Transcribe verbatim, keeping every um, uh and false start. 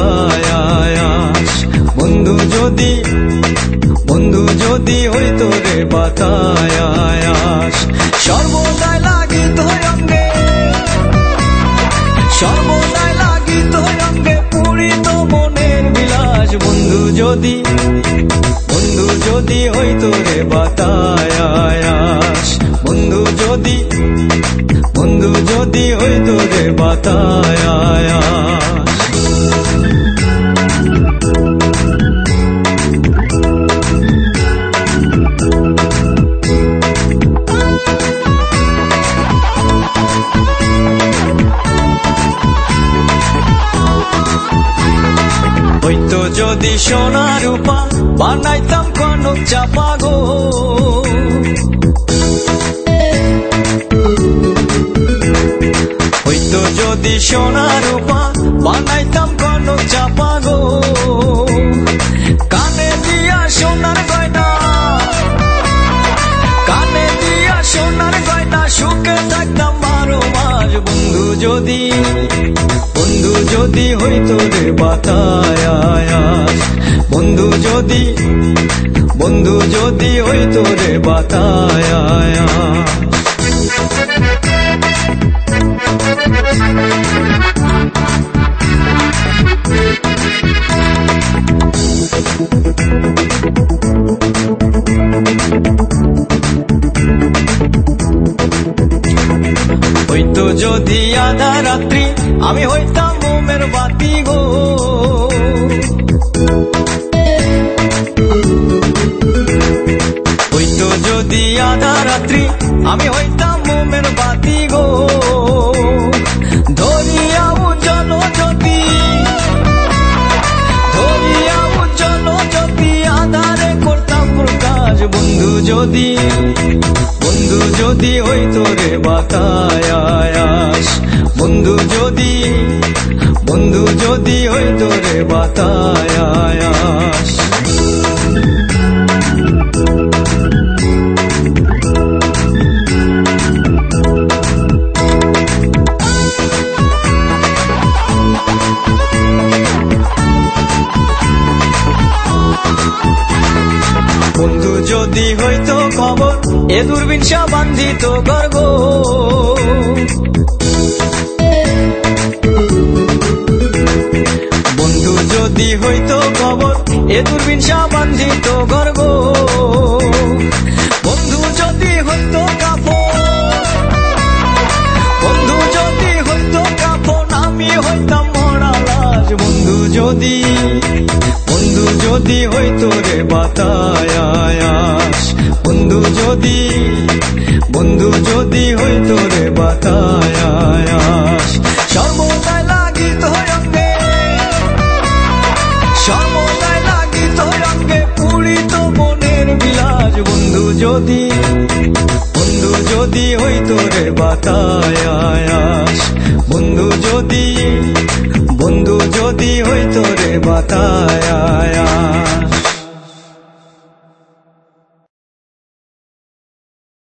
বাতায়াস। বন্ধু যদি বন্ধু যদি হইতো রে বাতায়াস, সর্বদাই লাগিত অঙ্গে সর্বদাই লাগিত অঙ্গে পুরিত মনের বিলাস। বন্ধু যদি বন্ধু যদি হইতো রে বাতায়াস, বন্ধু যদি বন্ধু যদি হইতো রে বাতায়াস। হইতো যদি সোনা রূপা বানাইতাম কনক চাপা গো, হইতো যদি সোনা রূপা বানাইতাম কনক চাপা গো। কানে দিয়া সোনার গয়না কানে দিয়া সোনার গয়না সুখে থাকতাম বারো মাস। বন্ধু যদি বন্ধু যদি হইতো রে বাতায়াস, বন্ধু যদি বন্ধু যদি হইতো রে বাতায়াস। হইতো যদি আধা রাত্রি আমি হইতাম মোমের বাতি গো, হইতো যদি আধা রাত্রি আমি হইতাম মোমের বাতি গো। ধরিয়া উজ্জ্বল জ্যোতি ধরিয়া উজ্জ্বল জ্যোতি আধারে করতাম প্রকাশ। বন্ধু যদি বন্ধু যদি হইতো রে বাতায়াস, বন্ধু যদি বন্ধু যদি হইতো রে বাতায়াস। বন্ধু যদি হইতো খবর এ দুর্বিনসা বান্ধিত গর্গ, বন্ধু যদি হইতো খবর এ দুর্বিনসা বান্ধিত গর্গ। বন্ধু যদি হইতো কাফন বন্ধু যদি হইতো কাফন আমি হইতাম মরা লাশ। বন্ধু যদি বন্ধু যদি হইতো রে বাতায়াস, বন্ধু যদি বন্ধু যদি হইতো রে বাতায়াস। সর্বদাই লাগিত অঙ্গে সর্বদাই লাগিত অঙ্গে পুরিত মনের বিলাস। বন্ধু যদি বন্ধু যদি হইতো রে বাতায়াস, বন্ধু যদি বন্ধু যদি হইতো রে বাতায়াস।